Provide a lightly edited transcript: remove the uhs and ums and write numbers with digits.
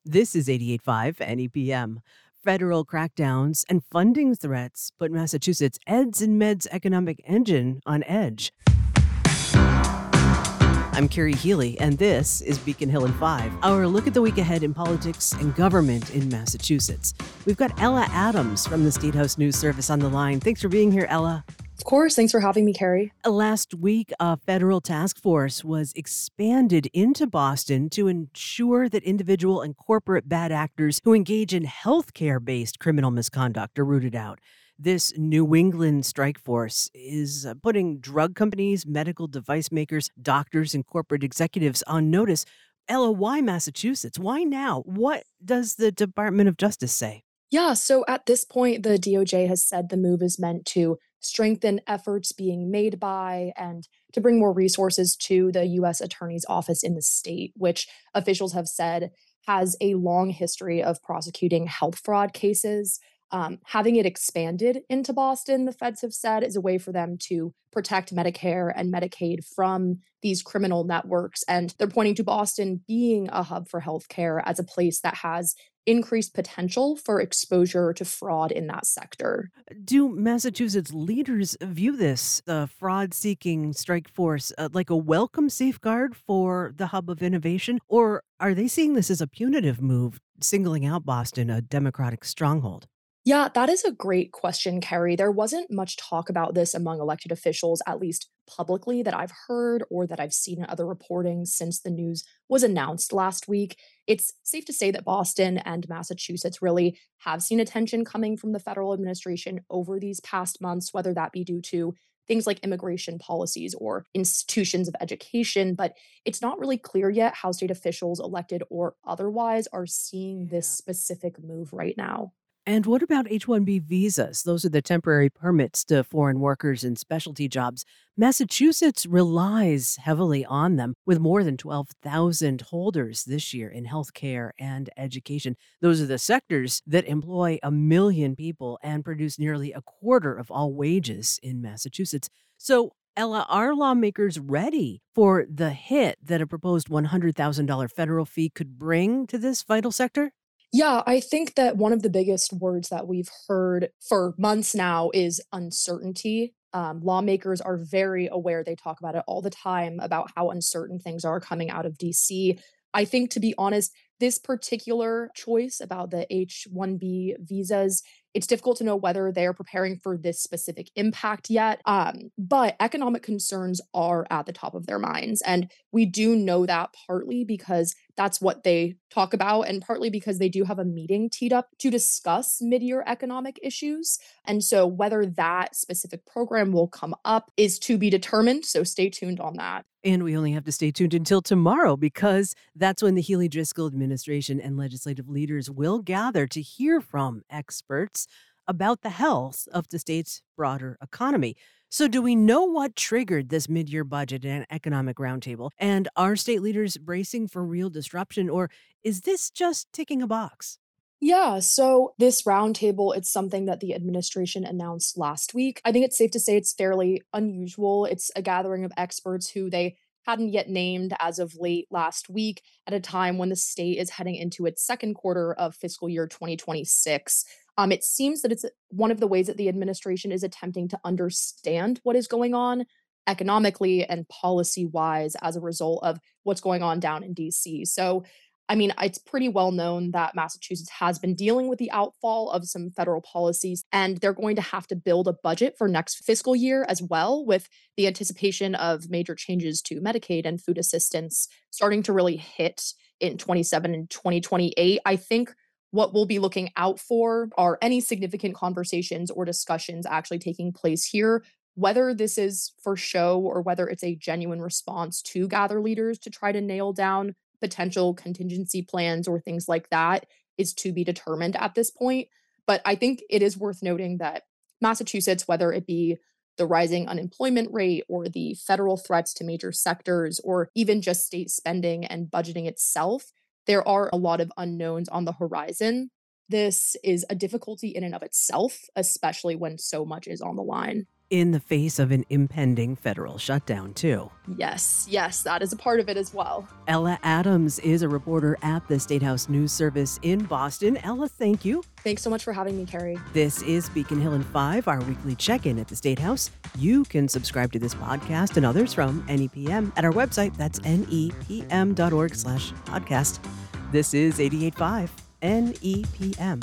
This is 88.5 NEPM. Federal crackdowns and funding threats put Massachusetts' eds and meds economic engine on edge. I'm Carrie Healy, and this is Beacon Hill in 5, our look at the week ahead in politics and government in Massachusetts. We've got Ella Adams from the State House News Service on the line. Thanks for being here, Ella. Of course. Thanks for having me, Carrie. Last week, a federal task force was expanded into Boston to ensure that individual and corporate bad actors who engage in healthcare-based criminal misconduct are rooted out. This New England strike force is putting drug companies, medical device makers, doctors, and corporate executives on notice. Ella, why Massachusetts? Why now? What does the Department of Justice say? Yeah, so at this point, the DOJ has said the move is meant to strengthen efforts being made by and to bring more resources to the U.S. Attorney's Office in the state, which officials have said has a long history of prosecuting health fraud cases. Having it expanded into Boston, the feds have said, is a way for them to protect Medicare and Medicaid from these criminal networks. And they're pointing to Boston being a hub for healthcare as a place that has increased potential for exposure to fraud in that sector. Do Massachusetts leaders view this, the fraud seeking strike force, like a welcome safeguard for the hub of innovation? Or are they seeing this as a punitive move, singling out Boston, a Democratic stronghold? Yeah, that is a great question, Kerry. There wasn't much talk about this among elected officials, at least publicly, that I've heard or that I've seen in other reporting since the news was announced last week. It's safe to say that Boston and Massachusetts really have seen attention coming from the federal administration over these past months, whether that be due to things like immigration policies or institutions of education. But it's not really clear yet how state officials, elected or otherwise, are seeing this Yeah. specific move right now. And what about H-1B visas? Those are the temporary permits to foreign workers in specialty jobs. Massachusetts relies heavily on them, with more than 12,000 holders this year in healthcare and education. Those are the sectors that employ 1 million people and produce nearly a quarter of all wages in Massachusetts. So, Ella, are lawmakers ready for the hit that a proposed $100,000 federal fee could bring to this vital sector? Yeah, I think that one of the biggest words that we've heard for months now is uncertainty. Lawmakers are very aware, they talk about it all the time about how uncertain things are coming out of DC. I think, to be honest, this particular choice about the H-1B visas, it's difficult to know whether they're preparing for this specific impact yet. But economic concerns are at the top of their minds. And we do know that partly because that's what they talk about, and partly because they do have a meeting teed up to discuss mid year economic issues. And so, whether that specific program will come up is to be determined. So, stay tuned on that. And we only have to stay tuned until tomorrow because that's when the Healy Driscoll administration and legislative leaders will gather to hear from experts about the health of the state's broader economy. So, do we know what triggered this mid year budget and economic roundtable? And are state leaders bracing for real disruption, or is this just ticking a box? Yeah, so this roundtable, it's something that the administration announced last week. I think it's safe to say it's fairly unusual. It's a gathering of experts who they hadn't yet named as of late last week at a time when the state is heading into its second quarter of fiscal year 2026. It seems that it's one of the ways that the administration is attempting to understand what is going on economically and policy wise as a result of what's going on down in DC. So I mean, it's pretty well known that Massachusetts has been dealing with the outfall of some federal policies, and they're going to have to build a budget for next fiscal year as well, with the anticipation of major changes to Medicaid and food assistance starting to really hit in 27 and 2028. I think what we'll be looking out for are any significant conversations or discussions actually taking place here. Whether this is for show or whether it's a genuine response to gather leaders to try to nail down potential contingency plans or things like that is to be determined at this point. But I think it is worth noting that Massachusetts, whether it be the rising unemployment rate or the federal threats to major sectors or even just state spending and budgeting itself, there are a lot of unknowns on the horizon. This is a difficulty in and of itself, especially when so much is on the line. In the face of an impending federal shutdown, too. Yes, that is a part of it as well. Ella Adams is a reporter at the State House News Service in Boston. Ella, thank you. Thanks so much for having me, Carrie. This is Beacon Hill in 5, our weekly check-in at the State House. You can subscribe to this podcast and others from NEPM at our website. That's nepm.org/podcast. This is 88.5 NEPM.